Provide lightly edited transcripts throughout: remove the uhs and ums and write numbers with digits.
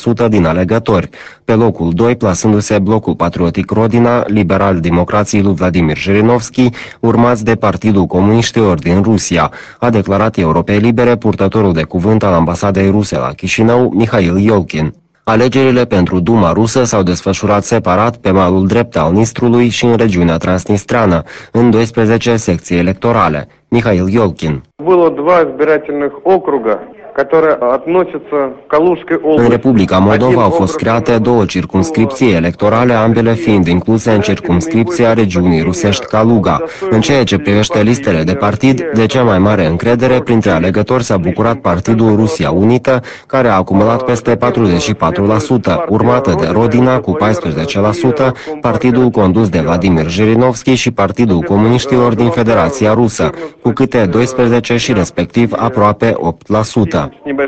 1% din alegători. Pe locul 2 plasându-se Blocul Patriotic Rodina, liberal-democrații lui Vladimir Jirinovski, urmați de Partidul Comuniștilor din Rusia, a declarat Europei Libere purtătorul de cuvânt al ambasadei ruse la Chișinău, Mihail Iolkin. Alegerile pentru Duma rusă s-au desfășurat separat pe malul drept al Nistrului și în regiunea transnistreană, în 12 secții electorale. Mihail Iolkin. În Republica Moldova au fost create 2 circumscripții electorale, ambele fiind incluse în circumscripția regiunii rusești Kaluga. În ceea ce privește listele de partid, de cea mai mare încredere printre alegători s-a bucurat Partidul Rusia Unită, care a acumulat peste 44%, urmată de Rodina cu 14%, partidul condus de Vladimir Jirinovski și Partidul Comuniștilor din Federația Rusă, cu câte 12 și respectiv aproape 8%.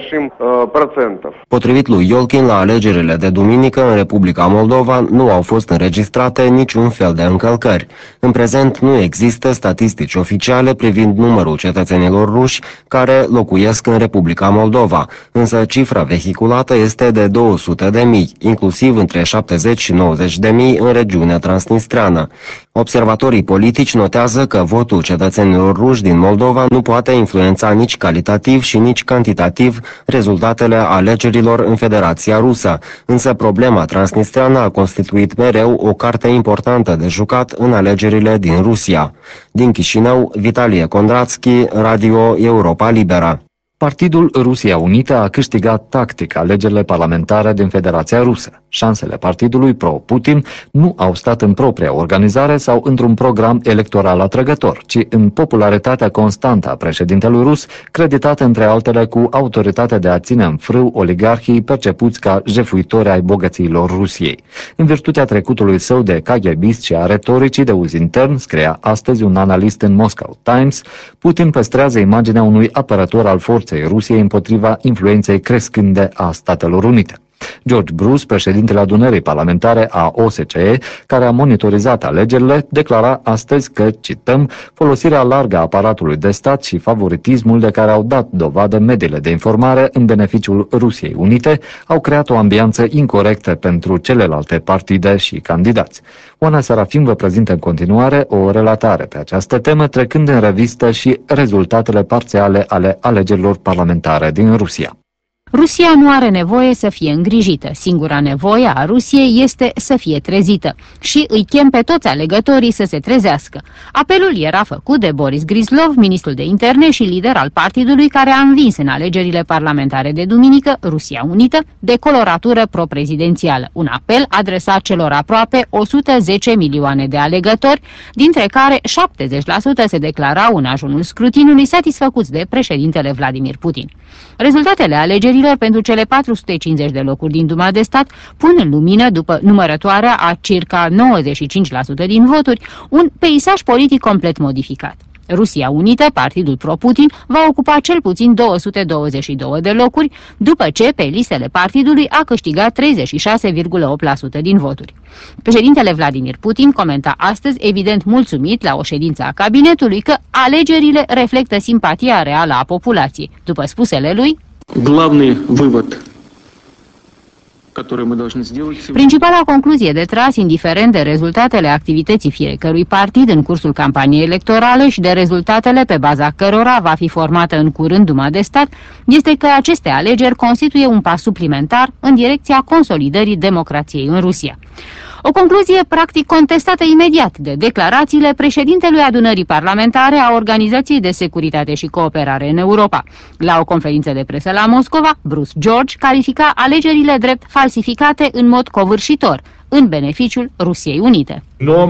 Potrivit lui Iolkin, la alegerile de duminică în Republica Moldova nu au fost înregistrate niciun fel de încălcări. În prezent nu există statistici oficiale privind numărul cetățenilor ruși care locuiesc în Republica Moldova, însă cifra vehiculată este de 200.000, inclusiv între 70 și 90.000 în regiunea transnistreană. Observatorii politici notează că votul cetățenilor ruși din Moldova nu poate influența nici calitativ și nici cantitativ rezultatele alegerilor în Federația Rusă, însă problema transnistreană a constituit mereu o carte importantă de jucat în alegerile din Rusia. Din Chișinău, Vitalie Kondrațchi, Radio Europa Liberă. Partidul Rusia Unită a câștigat tactic alegerile parlamentare din Federația Rusă. Șansele partidului pro-Putin nu au stat în propria organizare sau într-un program electoral atrăgător, ci în popularitatea constantă a președintelui rus, creditată între altele cu autoritatea de a ține în frâu oligarhii percepuți ca jefuitori ai bogățiilor Rusiei. În virtutea trecutului său de KGBist și a retoricii de uz intern, scria astăzi un analist în Moscow Times, Putin păstrează imaginea unui apărător al forței Rusiei împotriva influenței crescânde a Statelor Unite. George Bruce, președintele adunării parlamentare a OSCE, care a monitorizat alegerile, declara astăzi că, cităm, folosirea largă a aparatului de stat și favoritismul de care au dat dovadă mediile de informare în beneficiul Rusiei Unite au creat o ambianță incorectă pentru celelalte partide și candidați. Oana Serafim vă prezintă în continuare o relatare pe această temă, trecând în revistă și rezultatele parțiale ale alegerilor parlamentare din Rusia. Rusia nu are nevoie să fie îngrijită. Singura nevoie a Rusiei este să fie trezită. Și îi chem pe toți alegătorii să se trezească. Apelul era făcut de Boris Gryzlov, ministrul de interne și lider al partidului care a învins în alegerile parlamentare de duminică, Rusia Unită, de coloratură pro-prezidențială. Un apel adresat celor aproape 110 milioane de alegători, dintre care 70% se declarau în ajunul scrutinului satisfăcuți de președintele Vladimir Putin. Rezultatele alegerilor pentru cele 450 de locuri din Duma de Stat pun în lumină, după numărătoarea a circa 95% din voturi, un peisaj politic complet modificat. Rusia Unită, partidul pro-Putin, va ocupa cel puțin 222 de locuri, după ce pe listele partidului a câștigat 36,8% din voturi. Președintele Vladimir Putin comenta astăzi, evident mulțumit la o ședință a cabinetului, că alegerile reflectă simpatia reală a populației. După spusele lui, principala concluzie de tras, indiferent de rezultatele activității fiecărui partid în cursul campaniei electorale și de rezultatele pe baza cărora va fi formată în curând Duma de Stat, este că aceste alegeri constituie un pas suplimentar în direcția consolidării democrației în Rusia. O concluzie practic contestată imediat de declarațiile președintelui adunării parlamentare a Organizației de Securitate și Cooperare în Europa. La o conferință de presă la Moscova, Bruce George califica alegerile drept falsificate în mod covârșitor, în beneficiul Rusiei Unite.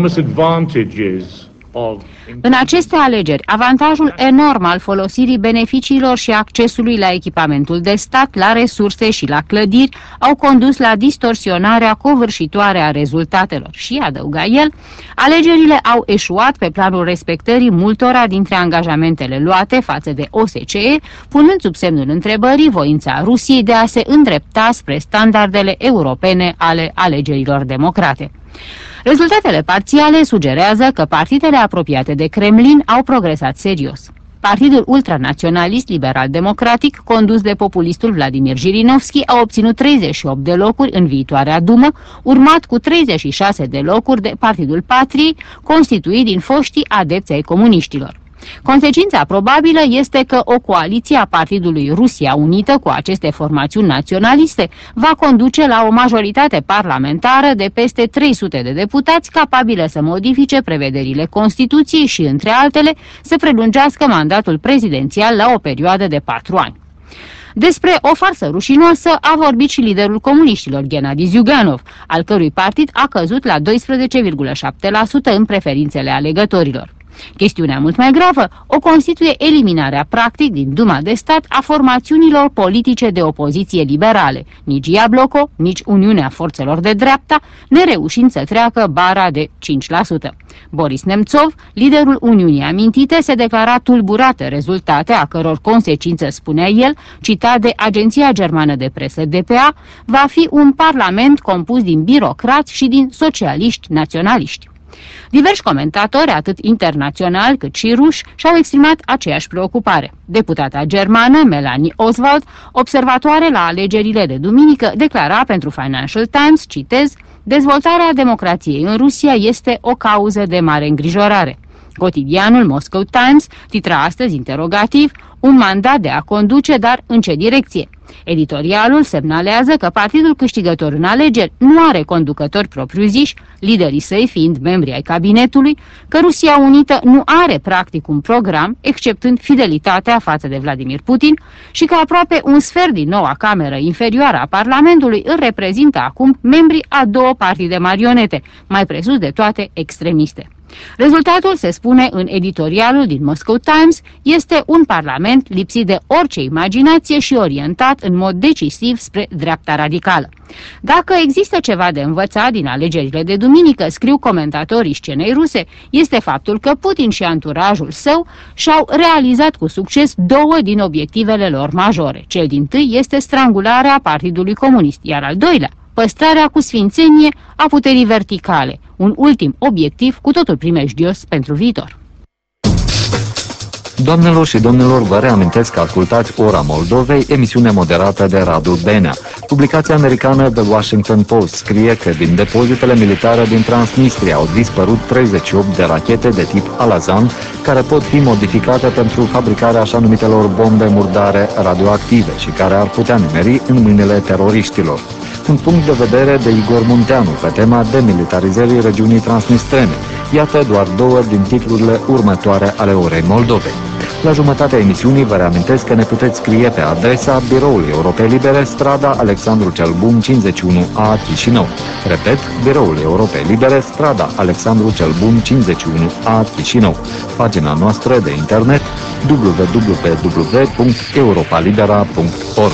În aceste alegeri, avantajul enorm al folosirii beneficiilor și accesului la echipamentul de stat, la resurse și la clădiri au condus la distorsionarea covârșitoare a rezultatelor și, adăuga el, alegerile au eșuat pe planul respectării multora dintre angajamentele luate față de OSCE, punând sub semnul întrebării voința Rusiei de a se îndrepta spre standardele europene ale alegerilor democrate. Rezultatele parțiale sugerează că partidele apropiate de Kremlin au progresat serios. Partidul ultranaționalist liberal-democratic, condus de populistul Vladimir Jirinovski, a obținut 38 de locuri în viitoarea Dumă, urmat cu 36 de locuri de Partidul Patriei, constituit din foștii adepți ai comuniștilor. Consecința probabilă este că o coaliție a Partidului Rusia Unită cu aceste formațiuni naționaliste va conduce la o majoritate parlamentară de peste 300 de deputați capabilă să modifice prevederile Constituției și, între altele, să prelungească mandatul prezidențial la o perioadă de 4 ani. Despre o farsă rușinoasă a vorbit și liderul comuniștilor, Gennady Zyuganov, al cărui partid a căzut la 12,7% în preferințele alegătorilor. Chestiunea mult mai gravă o constituie eliminarea practic din Duma de Stat a formațiunilor politice de opoziție liberale, nici Iabloko, nici Uniunea Forțelor de Dreapta, nereușind să treacă bara de 5%. Boris Nemțov, liderul Uniunii amintite, se declara tulburat de rezultate a căror consecință, spunea el, citat de agenția germană de presă DPA, va fi un parlament compus din birocrați și din socialiști naționaliști. Diversi comentatori, atât internaționali cât și ruși, și-au exprimat aceeași preocupare. Deputata germană Melanie Oswald, observatoare la alegerile de duminică, declara pentru Financial Times, citez, dezvoltarea democrației în Rusia este o cauză de mare îngrijorare. Cotidianul Moscow Times titra astăzi interogativ, un mandat de a conduce, dar în ce direcție? Editorialul semnalează că partidul câștigător în alegeri nu are conducători propriu-ziși, liderii săi fiind membri ai cabinetului, că Rusia Unită nu are practic un program, exceptând fidelitatea față de Vladimir Putin, și că aproape un sfert din noua cameră inferioară a Parlamentului îl reprezintă acum membrii a două partide marionete, mai presus de toate extremiste. Rezultatul, se spune în editorialul din Moscow Times, este un parlament lipsit de orice imaginație și orientat în mod decisiv spre dreapta radicală. Dacă există ceva de învățat din alegerile de duminică, scriu comentatorii scenei ruse, este faptul că Putin și anturajul său și-au realizat cu succes două din obiectivele lor majore. Cel dintâi este strangularea Partidului Comunist, iar al doilea, păstrarea cu sfințenie a puterii verticale, un ultim obiectiv cu totul primejdios pentru viitor. Doamnelor și domnilor, vă reamintesc că ascultați Ora Moldovei, emisiune moderată de Radu Benea. Publicația americană The Washington Post scrie că din depozitele militare din Transnistria au dispărut 38 de rachete de tip Alazan, care pot fi modificate pentru fabricarea așa numitelor bombe murdare radioactive și care ar putea nimeri în mâinile teroriștilor. Un punct de vedere de Igor Munteanu pe tema demilitarizării regiunii transnistrene. Iată doar două din titlurile următoare ale Orei Moldovei. La jumătatea emisiunii vă reamintesc că ne puteți scrie pe adresa Biroului Europei Libere, strada Alexandru cel Bun 51A Chișinău. Repet, Biroul Europei Libere, strada Alexandru cel Bun 51A Chișinău. Pagina noastră de internet www.europalibera.org.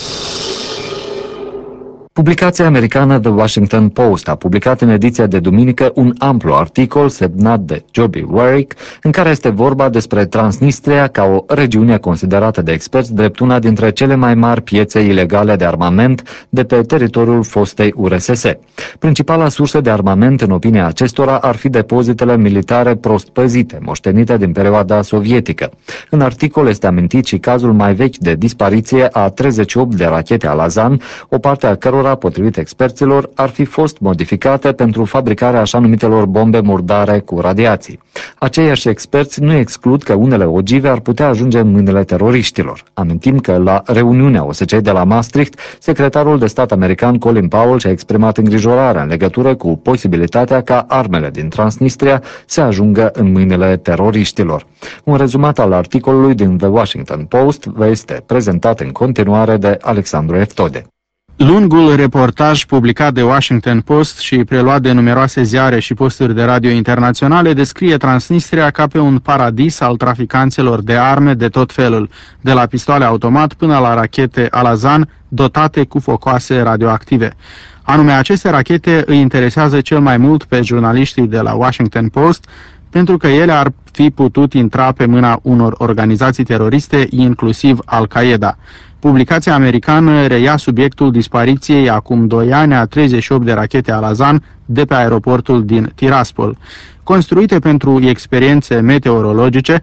Publicația americană The Washington Post a publicat în ediția de duminică un amplu articol semnat de Joby Warwick, în care este vorba despre Transnistria ca o regiune considerată de experți drept una dintre cele mai mari piețe ilegale de armament de pe teritoriul fostei URSS. Principala sursă de armament, în opinia acestora, ar fi depozitele militare prost păzite, moștenite din perioada sovietică. În articol este amintit și cazul mai vechi de dispariție a 38 de rachete Alazan, o parte a cărora, potrivit experților, ar fi fost modificate pentru fabricarea așa numitelor bombe murdare cu radiații. Aceiași experți nu exclud că unele ogive ar putea ajunge în mâinile teroriștilor. Amintim că la reuniunea OSCE de la Maastricht, secretarul de stat american Colin Powell și-a exprimat îngrijorarea în legătură cu posibilitatea ca armele din Transnistria să ajungă în mâinile teroriștilor. Un rezumat al articolului din The Washington Post vă este prezentat în continuare de Alexandru Eftode. Lungul reportaj publicat de Washington Post și preluat de numeroase ziare și posturi de radio internaționale descrie Transnistria ca pe un paradis al traficanților de arme de tot felul, de la pistoale automat până la rachete Alazan dotate cu focoase radioactive. Anume, aceste rachete îi interesează cel mai mult pe jurnaliștii de la Washington Post, pentru că ele ar fi putut intra pe mâna unor organizații teroriste, inclusiv Al-Qaeda. Publicația americană reia subiectul dispariției acum 2 ani a 38 de rachete Alazan de pe aeroportul din Tiraspol. Construite pentru experiențe meteorologice,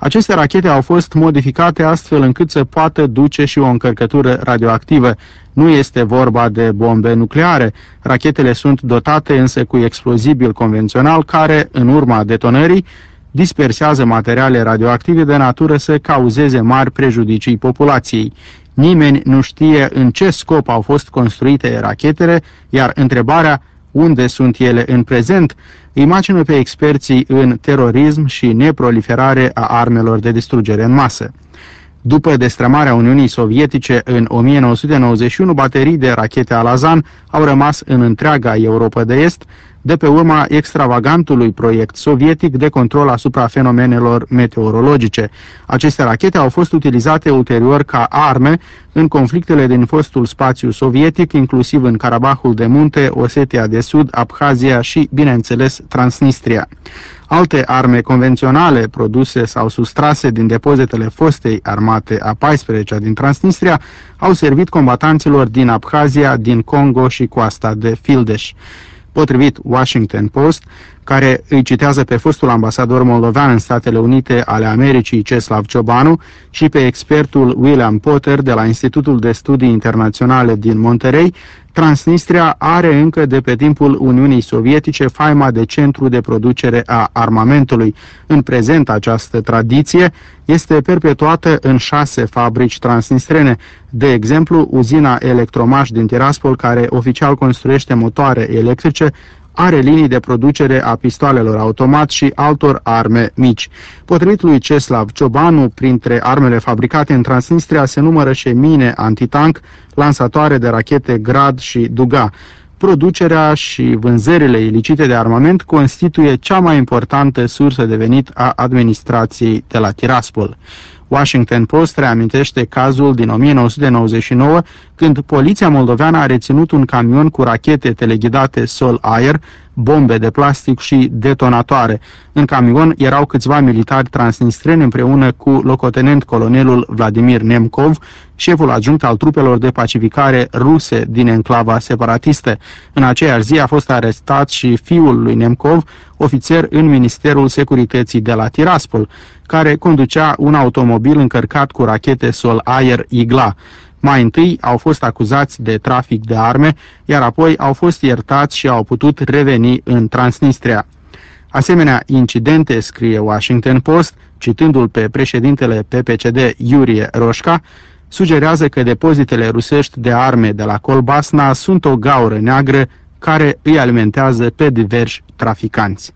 Aceste rachete au fost modificate astfel încât să poată duce și o încărcătură radioactivă. Nu este vorba de bombe nucleare. Rachetele sunt dotate însă cu explozibil convențional care, în urma detonării, dispersează materiale radioactive de natură să cauzeze mari prejudicii populației. Nimeni nu știe în ce scop au fost construite rachetele, iar întrebarea unde sunt ele în prezent îi macină pe experții în terorism și neproliferare a armelor de distrugere în masă. După destrămarea Uniunii Sovietice în 1991, baterii de rachete Alazan au rămas în întreaga Europa de Est, de pe urma extravagantului proiect sovietic de control asupra fenomenelor meteorologice. Aceste rachete au fost utilizate ulterior ca arme în conflictele din fostul spațiu sovietic, inclusiv în Karabahul de Munte, Osetia de Sud, Abhazia și, bineînțeles, Transnistria. Alte arme convenționale produse sau sustrase din depozitele fostei armate a 14-a din Transnistria au servit combatanților din Abhazia, din Congo și coasta de Fildeș. Potrivit Washington Post, care îi citează pe fostul ambasador moldovean în Statele Unite ale Americii, Ceslav Ciobanu, și pe expertul William Potter de la Institutul de Studii Internaționale din Monterey, Transnistria are încă de pe timpul Uniunii Sovietice faima de centru de producere a armamentului. În prezent, această tradiție este perpetuată în 6 fabrici transnistrene. De exemplu, uzina Electromaș din Tiraspol, care oficial construiește motoare electrice, are linii de producere a pistoalelor automat și altor arme mici. Potrivit lui Ceslav Ciobanu, printre armele fabricate în Transnistria se numără și mine antitank, lansatoare de rachete Grad și Duga. Producerea și vânzările ilicite de armament constituie cea mai importantă sursă de venit a administrației de la Tiraspol. Washington Post reamintește cazul din 1999, când poliția moldoveană a reținut un camion cu rachete teleghidate sol-aer, bombe de plastic și detonatoare. În camion erau câțiva militari transnistreni împreună cu locotenent colonelul Vladimir Nemkov, șeful adjunct al trupelor de pacificare ruse din enclava separatistă. În aceeași zi a fost arestat și fiul lui Nemkov, ofițer în Ministerul Securității de la Tiraspol, care conducea un automobil încărcat cu rachete sol-aer Igla. Mai întâi au fost acuzați de trafic de arme, iar apoi au fost iertați și au putut reveni în Transnistria. Asemenea incidente, scrie Washington Post, citându-l pe președintele PPCD Iurie Roșca, sugerează că depozitele rusești de arme de la Kolbasna sunt o gaură neagră care îi alimentează pe diversi traficanți.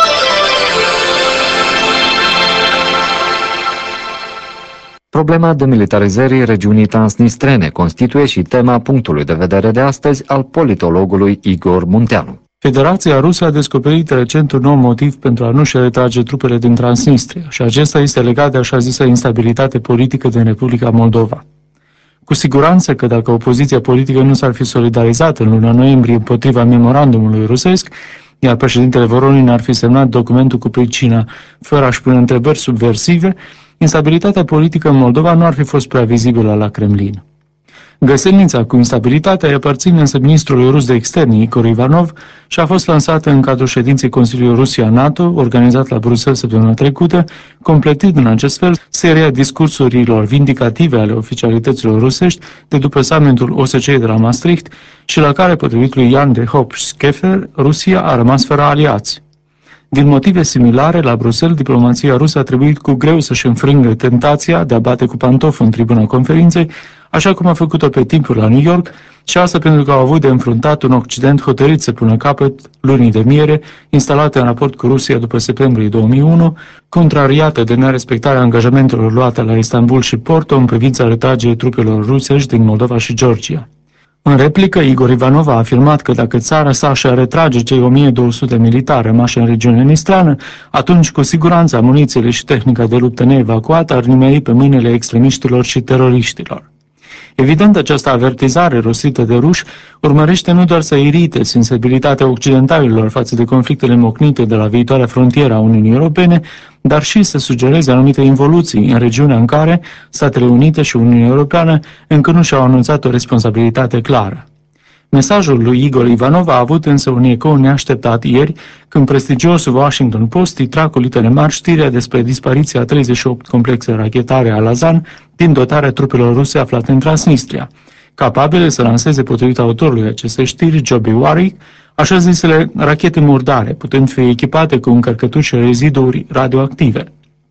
Problema demilitarizării regiunii transnistrene constituie și tema punctului de vedere de astăzi al politologului Igor Munteanu. Federația Rusă a descoperit recent un nou motiv pentru a nu-și retrage trupele din Transnistria și acesta este legat de așa zisă instabilitate politică din Republica Moldova. Cu siguranță că dacă opoziția politică nu s-ar fi solidarizat în luna noiembrie împotriva memorandumului rusesc, iar președintele Voronin ar fi semnat documentul cu pricina fără a-și pune întrebări subversive, instabilitatea politică în Moldova nu ar fi fost prea vizibilă la Kremlin. Găselnița cu instabilitatea îi aparține însă ministrului rus de externe, Igor Ivanov, și a fost lansată în cadrul ședinței Consiliului Rusia-NATO, organizat la Bruxelles săptămâna trecută, completând în acest fel seria discursurilor vindicative ale oficialităților rusești de după summitul OSCE de la Maastricht și la care, potrivit lui Jan de Hoop-Scheffer, Rusia a rămas fără aliați. Din motive similare, la Bruxelles, diplomația rusă a trebuit cu greu să-și înfrângă tentația de a bate cu pantof în tribuna conferinței, așa cum a făcut-o pe timpuri la New York, și asta pentru că au avut de înfruntat un Occident hotărât să pună capăt lunii de miere, instalate în raport cu Rusia după septembrie 2001, contrariată de nerespectarea angajamentelor luate la Istanbul și Porto în privința retragerii trupelor rusești din Moldova și Georgia. În replică, Igor Ivanov a afirmat că dacă țara sa și-ar retrage cei 1200 militari rămași în regiunea nistreană, atunci cu siguranță amunițiile și tehnica de luptă neevacuată ar nimeri pe mâinile extremiștilor și teroriștilor. Evident, această avertizare rostită de ruși urmărește nu doar să irite sensibilitatea occidentalilor față de conflictele mocnite de la viitoarea frontieră a Uniunii Europene, dar și să sugereze anumite involuții în regiunea în care Statele Unite și Uniunea Europeană încă nu și-au anunțat o responsabilitate clară. Mesajul lui Igor Ivanov a avut însă un ecou neașteptat ieri, când prestigiosul Washington Post titra cu litere mari știrea despre dispariția 38 complexe rachetare Alazan din dotarea trupelor ruse aflate în Transnistria, capabile să lanseze, potrivit autorului acestei știri, Joby Warwick, așa zisele rachete murdare, putând fi echipate cu încărcături și reziduri radioactive.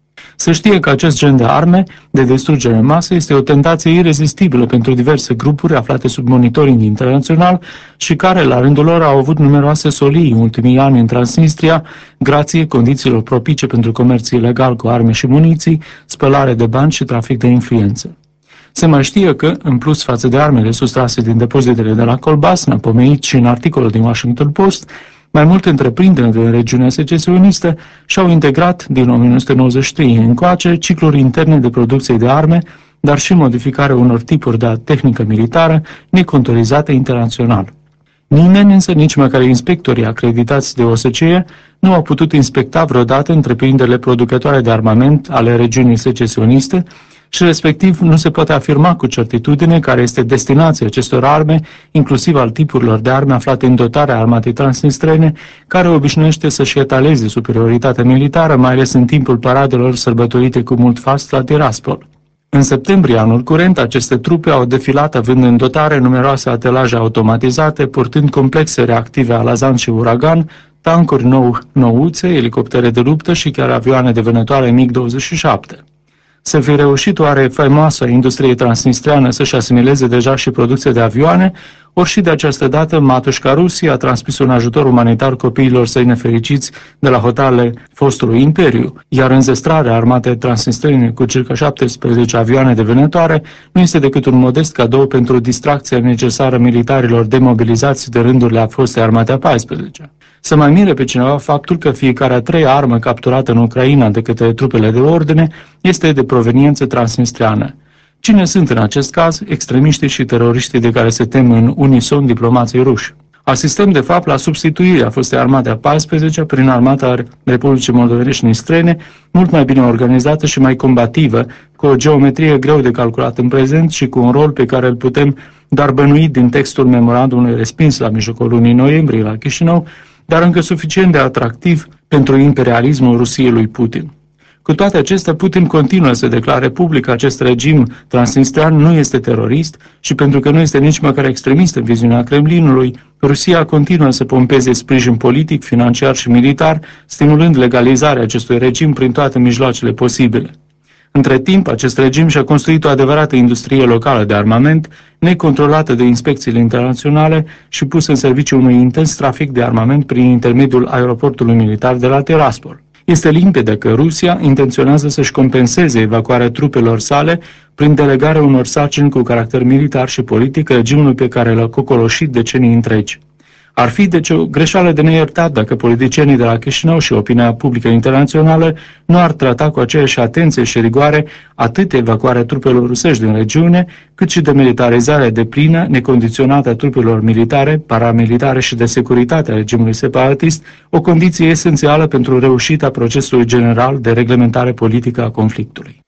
Se știe că acest gen de arme de distrugere în masă este o tentație irezistibilă pentru diverse grupuri aflate sub monitoring internațional și care, la rândul lor, au avut numeroase solii în ultimii ani în Transnistria, grație condițiilor propice pentru comerț ilegal cu arme și muniții, spălare de bani și trafic de influență. Se mai știe că, în plus față de armele sustrase din depozitele de la Colbasna, pomenit și în articolul din Washington Post, mai multe întreprinderi din regiunea secesionistă și-au integrat din 1993 încoace cicluri interne de producție de arme, dar și modificarea unor tipuri de tehnică militară necontorizate internațional. Nimeni, însă nici măcar inspectorii acreditați de OSCE, nu au putut inspecta vreodată întreprinderile producătoare de armament ale regiunii secesioniste și respectiv nu se poate afirma cu certitudine care este destinația acestor arme, inclusiv al tipurilor de arme aflate în dotarea armatei transnistrene, care obișnuiește să-și etaleze superioritatea militară, mai ales în timpul paradelor sărbătorite cu mult fast la Tiraspol. În septembrie anul curent, aceste trupe au defilat având în dotare numeroase atelaje automatizate, purtând complexe reactive Alazan și Uragan, tancuri nouțe, elicoptere de luptă și chiar avioane de vânătoare MiG-27. Să fi reușit oare faimoasa industriei transnistreană să-și asimileze deja și producția de avioane, ori și de această dată Matușca Rusia a transmis un ajutor umanitar copiilor săi nefericiți de la hotarele fostului imperiu, iar înzestrarea armatei transnistrene cu circa 17 avioane de vânătoare nu este decât un modest cadou pentru distracția necesară militarilor demobilizați de rândurile a fostei armate a 14-a. Să mai mire pe cineva faptul că fiecare a treia armă capturată în Ucraina de către trupele de ordine este de proveniență transnistreană. Cine sunt în acest caz extremiștii și teroriștii de care se tem în unison diplomații ruși? Asistăm de fapt la substituirea fostei armate a 14-a prin armata Republicii Moldovenești Nistrene, mult mai bine organizată și mai combativă, cu o geometrie greu de calculat în prezent și cu un rol pe care îl putem doar bănui din textul memorandumului respins la mijlocul lunii noiembrie la Chișinău, dar încă suficient de atractiv pentru imperialismul Rusiei lui Putin. Cu toate acestea, Putin continuă să declare public că acest regim transnistrian nu este terorist și pentru că nu este nici măcar extremist în viziunea Kremlinului, Rusia continuă să pompeze sprijin politic, financiar și militar, stimulând legalizarea acestui regim prin toate mijloacele posibile. Între timp, acest regim și-a construit o adevărată industrie locală de armament, necontrolată de inspecțiile internaționale și pusă în serviciu unui intens trafic de armament prin intermediul aeroportului militar de la Tiraspol. Este limpede că Rusia intenționează să-și compenseze evacuarea trupelor sale prin delegarea unor sarcini cu caracter militar și politic regimului pe care l-a cocoloșit decenii întregi. Ar fi deci o greșeală de neiertat dacă politicienii de la Chișinău și opinia publică internațională nu ar trata cu aceeași atenție și rigoare atât evacuarea trupelor rusești din regiune, cât și demilitarizarea deplină, necondiționată a trupelor militare, paramilitare și de securitate a regimului separatist, o condiție esențială pentru reușita procesului general de reglementare politică a conflictului.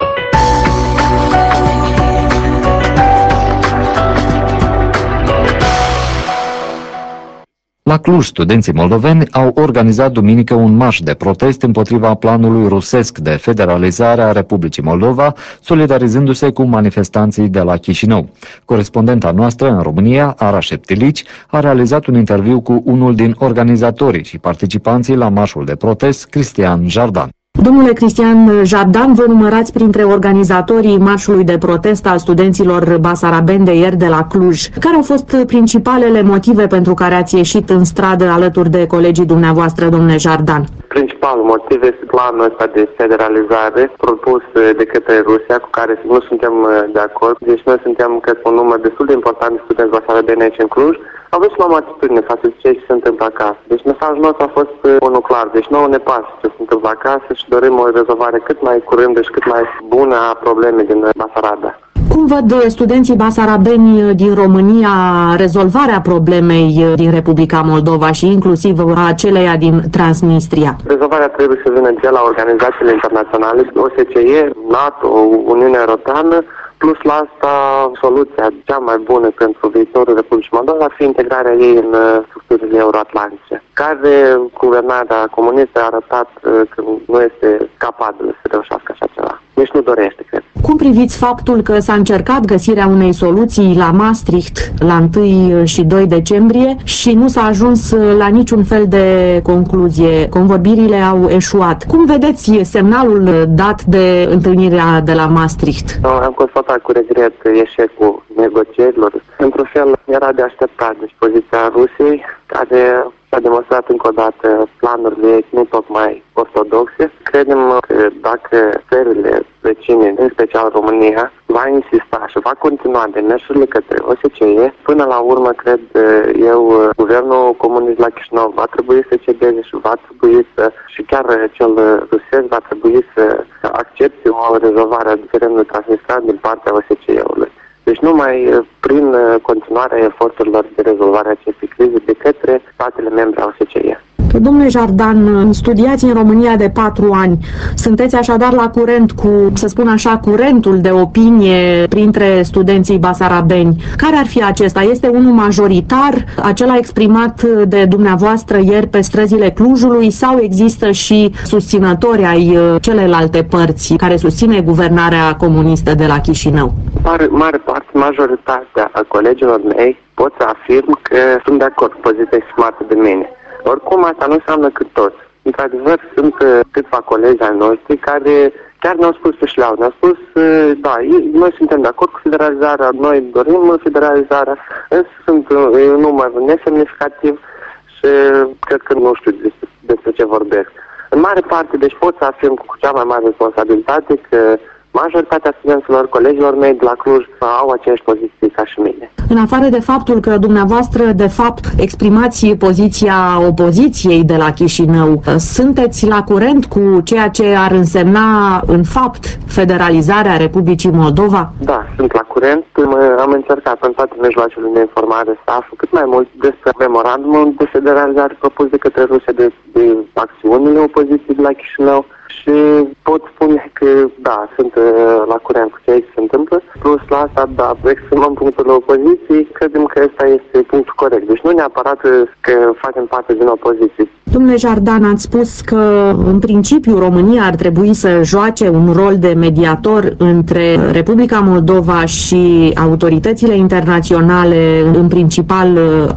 La Cluj, studenții moldoveni au organizat duminică un marș de protest împotriva planului rusesc de federalizare a Republicii Moldova, solidarizându-se cu manifestanții de la Chișinău. Corespondenta noastră în România, Ara Șeptilici, a realizat un interviu cu unul din organizatorii și participanții la marșul de protest, Cristian Jardan. Domnule Cristian Jardan, vă numărați printre organizatorii marșului de protest al studenților basarabeni de ieri de la Cluj. Care au fost principalele motive pentru care ați ieșit în stradă alături de colegii dumneavoastră, domnule Jardan? Principalul motiv este planul ăsta de federalizare propus de către Rusia, cu care nu suntem de acord. Deci noi suntem, cred, un număr destul de important de studenți basarabeni aici în Cluj. Am vrut să luăm atitudine față de ceea ce se întâmplă acasă. Deci mesajul nostru a fost unul clar. Deci nouă ne pasă ce se întâmplă acasă și dorim o rezolvare cât mai curândă și cât mai bună a problemei din Basarabia. Cum văd studenții basarabeni din România rezolvarea problemei din Republica Moldova și inclusiv a aceleia din Transnistria? Rezolvarea trebuie să vină de la organizațiile internaționale, OSCE, NATO, Uniunea Europeană, Plus la asta, soluția cea mai bună pentru viitorul Republicii Moldova ar fi integrarea ei în structurile euroatlantice, care guvernarea comunistă a arătat că nu este capabilă să reușească așa ceva. Deci nu dorește, cred. Cum priviți faptul că s-a încercat găsirea unei soluții la Maastricht la 1 și 2 decembrie și nu s-a ajuns la niciun fel de concluzie? Convorbirile au eșuat. Cum vedeți semnalul dat de întâlnirea de la Maastricht? Am constatat cu regret eșecul negocierilor. Într-un fel era de așteptat. Deci poziția Rusiei, care s-a demonstrat încă o dată planurile nu tocmai ortodoxe. Credem că dacă țările vecine, în special România, va insista și va continua demersurile către OSCE, până la urmă, cred eu, guvernul comunist la Chișinău va trebui să cedeze și va trebui să, și chiar cel rusesc va trebui să accepte o rezolvare a diferendului transnistran din partea OSCE-ului. Deci numai prin continuarea eforturilor de rezolvare a acestei crize de către statele membre ale OSCE. Domnule Jardan, studiați în România de 4 ani. Sunteți așadar la curent cu, să spun așa, curentul de opinie printre studenții basarabeni. Care ar fi acesta? Este unul majoritar, acela exprimat de dumneavoastră ieri pe străzile Clujului, sau există și susținători ai celelalte părți care susține guvernarea comunistă de la Chișinău? Mare parte, majoritatea a colegilor mei pot să afirm că sunt de acord cu poziția exprimată de mine. Oricum, asta nu înseamnă că toți. Într-adevăr, sunt câțiva colegi ai noștri care chiar ne-au spus pe șleau. Ne-au spus, da, noi suntem de acord cu federalizarea, noi dorim federalizarea, însă sunt un număr nesemnificativ și cred că nu știu despre ce vorbesc. În mare parte, deci pot să afirm cu cea mai mare responsabilitate că majoritatea studenților, colegilor mei de la Cluj au aceeași poziție ca și mine. În afară de faptul că dumneavoastră, de fapt, exprimați poziția opoziției de la Chișinău, sunteți la curent cu ceea ce ar însemna, în fapt, federalizarea Republicii Moldova? Da, sunt la curent. Am încercat în toate mijloacele de informare să aflu cât mai mult despre memorandumul de federalizare propus de către Rusia, de acțiunile opoziției de la Chișinău. Și pot spune că, da, sunt la curent cu ce aici se întâmplă. Plus la asta, da, exprimăm punctul opoziției, credem că ăsta este punctul corect. Deci nu neapărat că facem parte din opoziție. Domnule Jardan, ați spus că, în principiu, România ar trebui să joace un rol de mediator între Republica Moldova și autoritățile internaționale, în principal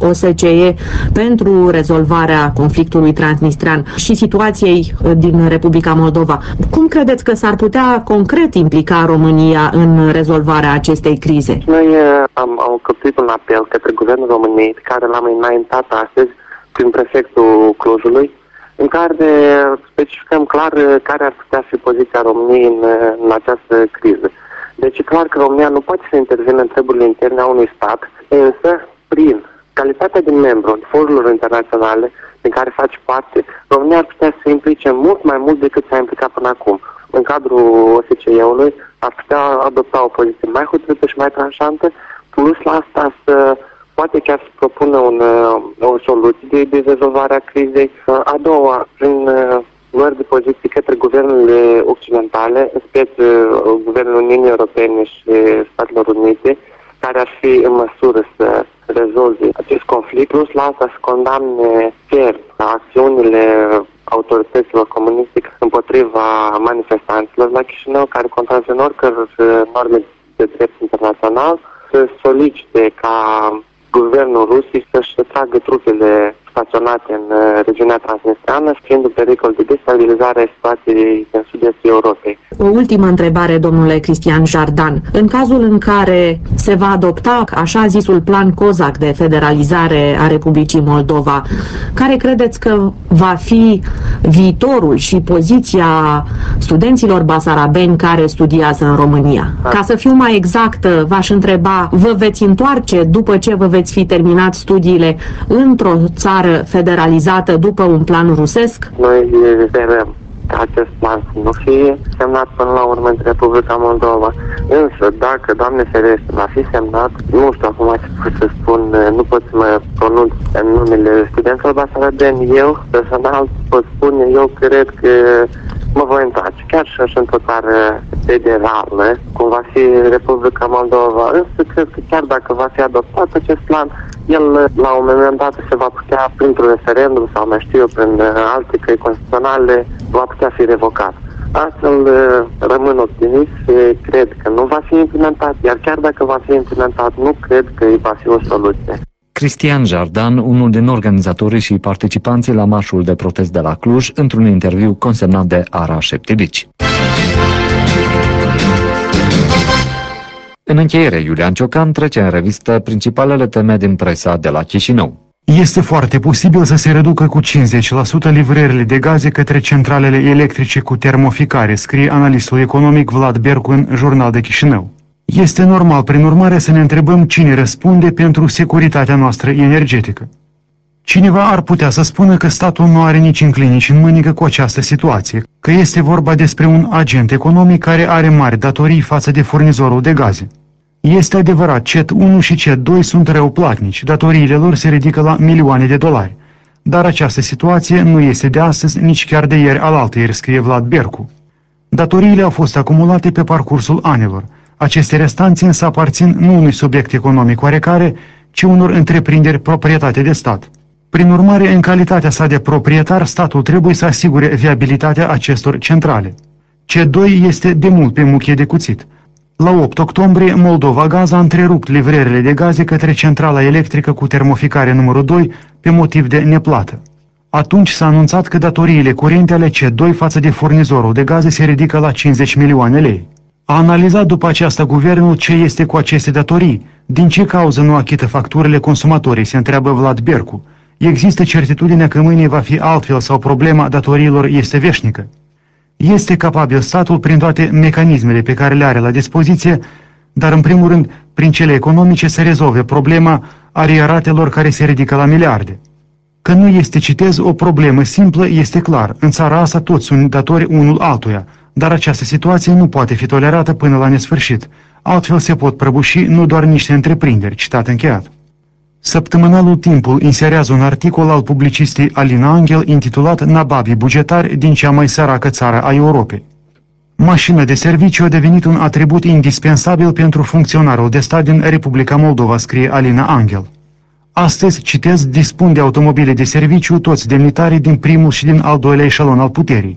OSCE, pentru rezolvarea conflictului transnistrean și situației din Republica Moldova. Cum credeți că s-ar putea concret implica România în rezolvarea acestei crize? Noi am căptuit un apel către Guvernul României, pe care l-am înaintat astăzi prin prefectul Clujului, în care specificăm clar care ar putea fi poziția României în această criză. Deci e clar că România nu poate să intervină în treburile interne a unui stat, însă prin calitatea de membru în forurilor internaționale din care face parte, România ar putea să se implice mult mai mult decât s-a implicat până acum. În cadrul OSCE-ului ar putea adopta o poziție mai hotărâtă și mai tranșantă, plus la asta să poate chiar să propună o soluție de rezolvare a crizei. A doua, prin luări de poziții către guvernele occidentale, în special guvernul Uniunii Europene și Statelor Unite, care ar fi în măsură să rezolve acest conflict, plus la asta să condamne ferm acțiunile autorităților comuniste împotriva manifestanților la Chișinău, care contravin oricăror norme de drept internațional, să solicite ca guvernul Rusiei să-și retragă trupele staționate în regiunea transnistreană, fiind un pericol de destabilizare a situației în sud-estul Europei. O ultimă întrebare, domnule Cristian Jardan. În cazul în care se va adopta așa zisul plan COSAC de federalizare a Republicii Moldova, care credeți că va fi viitorul și poziția studenților basarabeni care studiază în România? Ca să fiu mai exactă, v-aș întreba, vă veți întoarce după ce vă veți fi terminat studiile într-o țară federalizată după un plan rusesc? Noi sperăm ca acest plan să nu fie semnat până la urmă între Republica Moldova. Însă, dacă, Doamne ferește, va fi semnat, nu știu acum ce pot să spun, nu pot să mă pronunț în numele studenților basarabeni. Eu, personal, pot spune, eu cred că mă voi întoarce. Chiar și într-o țară federală, cum va fi Republica Moldova, însă cred că chiar dacă va fi adoptat acest plan, el la un moment dat se va putea, printr-un referendum sau mai știu eu, prin alte căi constituționale, va putea fi revocat. Astfel rămân optimist și cred că nu va fi implementat, iar chiar dacă va fi implementat, nu cred că va fi o soluție. Cristian Jardan, unul din organizatorii și participanții la marșul de protest de la Cluj, într-un interviu consemnat de Ara Șeptilici. În încheiere, Iulian Ciocan trece în revistă principalele teme din presa de la Chișinău. Este foarte posibil să se reducă cu 50% livrările de gaze către centralele electrice cu termoficare, scrie analistul economic Vlad Bercu în Jurnal de Chișinău. Este normal, prin urmare, să ne întrebăm cine răspunde pentru securitatea noastră energetică. Cineva ar putea să spună că statul nu are nici în clinici în mânică cu această situație, că este vorba despre un agent economic care are mari datorii față de furnizorul de gaze. Este adevărat, CET 1 și CET 2 sunt răuplatnici, datoriile lor se ridică la milioane de dolari. Dar această situație nu este de astăzi, nici chiar de ieri alaltăieri, scrie Vlad Bercu. Datoriile au fost acumulate pe parcursul anilor. Aceste restanțe însă aparțin nu unui subiect economic oarecare, ci unor întreprinderi proprietate de stat. Prin urmare, în calitatea sa de proprietar, statul trebuie să asigure viabilitatea acestor centrale. C2 este de mult pe muchie de cuțit. La 8 octombrie, Moldova Gaz a întrerupt livrările de gaze către centrala electrică cu termoficare numărul 2 pe motiv de neplată. Atunci s-a anunțat că datoriile curente ale C2 față de furnizorul de gaze se ridică la 50 milioane lei. A analizat după aceasta guvernul ce este cu aceste datorii, din ce cauză nu achită facturile consumatorii, se întreabă Vlad Bercu. Există certitudinea că mâine va fi altfel sau problema datoriilor este veșnică? Este capabil statul prin toate mecanismele pe care le are la dispoziție, dar în primul rând prin cele economice să rezolve problema arieratelor care se ridică la miliarde. Că nu este, citez, o problemă simplă, este clar. În țara asta toți sunt datori unul altuia, dar această situație nu poate fi tolerată până la nesfârșit. Altfel se pot prăbuși nu doar niște întreprinderi, citat încheiat. Săptămânalul Timpul inserează un articol al publicistei Alina Angel intitulat Nababii bugetari din cea mai săracă țară a Europei. Mașina de serviciu a devenit un atribut indispensabil pentru funcționarul de stat din Republica Moldova, scrie Alina Angel. Astăzi, citez, dispun de automobile de serviciu toți demnitarii din primul și din al doilea eșalon al puterii,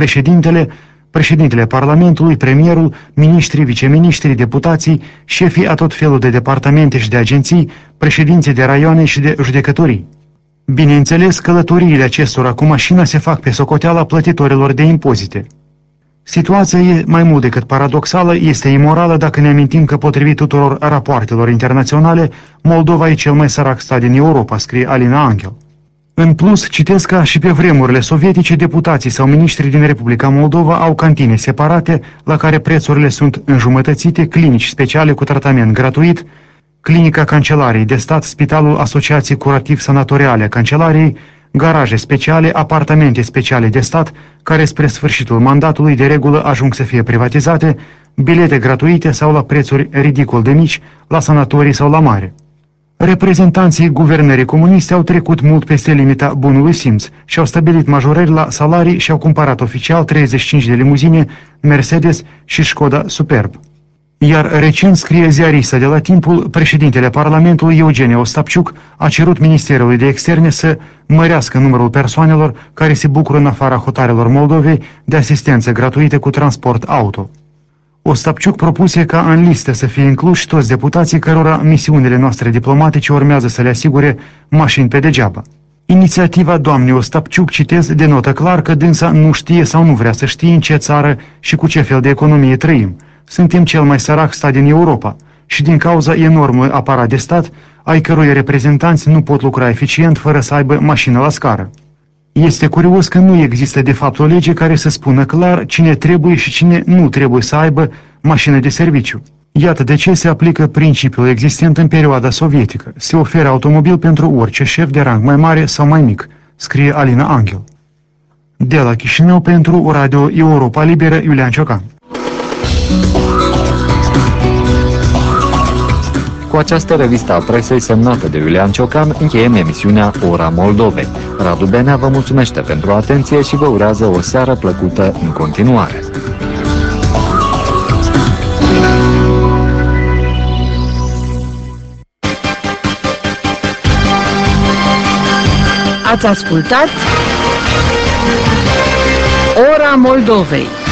președintele Parlamentului, premierul, miniștrii, viceministrii, deputații, șefii a tot felul de departamente și de agenții, președinții de raioane și de judecătorii. Bineînțeles, călătoriile acestora cu mașina se fac pe socoteala plătitorilor de impozite. Situația e mai mult decât paradoxală, este imorală dacă ne amintim că, potrivit tuturor rapoartelor internaționale, Moldova e cel mai sărac stat din Europa, scrie Alina Angel. În plus, citesc că și pe vremurile sovietice, deputații sau miniștrii din Republica Moldova au cantine separate, la care prețurile sunt înjumătățite, clinici speciale cu tratament gratuit, clinica Cancelariei de stat, Spitalul Asociației Curativ-Sanatoriale Cancelariei, garaje speciale, apartamente speciale de stat, care spre sfârșitul mandatului de regulă ajung să fie privatizate, bilete gratuite sau la prețuri ridicol de mici, la sanatorii sau la mare. Reprezentanții guvernării comuniste au trecut mult peste limita bunului simț și au stabilit majorări la salarii și au cumpărat oficial 35 de limuzine, Mercedes și Skoda Superb. Iar recent, scrie ziarista de la Timpul, președintele Parlamentului Eugeniu Ostapciuc a cerut Ministerului de Externe să mărească numărul persoanelor care se bucură în afara hotarelor Moldovei de asistență gratuită cu transport auto. Ostapciuc propuse ca în listă să fie incluși toți deputații cărora misiunile noastre diplomatice urmează să le asigure mașini pe degeaba. Inițiativa doamnei Ostapciuc, citez, denotă clar că dânsa nu știe sau nu vrea să știe în ce țară și cu ce fel de economie trăim. Suntem cel mai sărac stat din Europa și din cauza enormului aparat de stat, ai cărui reprezentanți nu pot lucra eficient fără să aibă mașină la scară. Este curios că nu există de fapt o lege care să spună clar cine trebuie și cine nu trebuie să aibă mașină de serviciu. Iată de ce se aplică principiul existent în perioada sovietică. Se oferă automobil pentru orice șef de rang mai mare sau mai mic, scrie Alina Angel. De la Chișinău pentru Radio Europa Liberă, Iulian Ciocan. Cu această revistă a presei semnată de Iulian Ciocan încheiem emisiunea Ora Moldovei. Radu Benea vă mulțumește pentru atenție și vă urează o seară plăcută în continuare. Ați ascultat Ora Moldovei.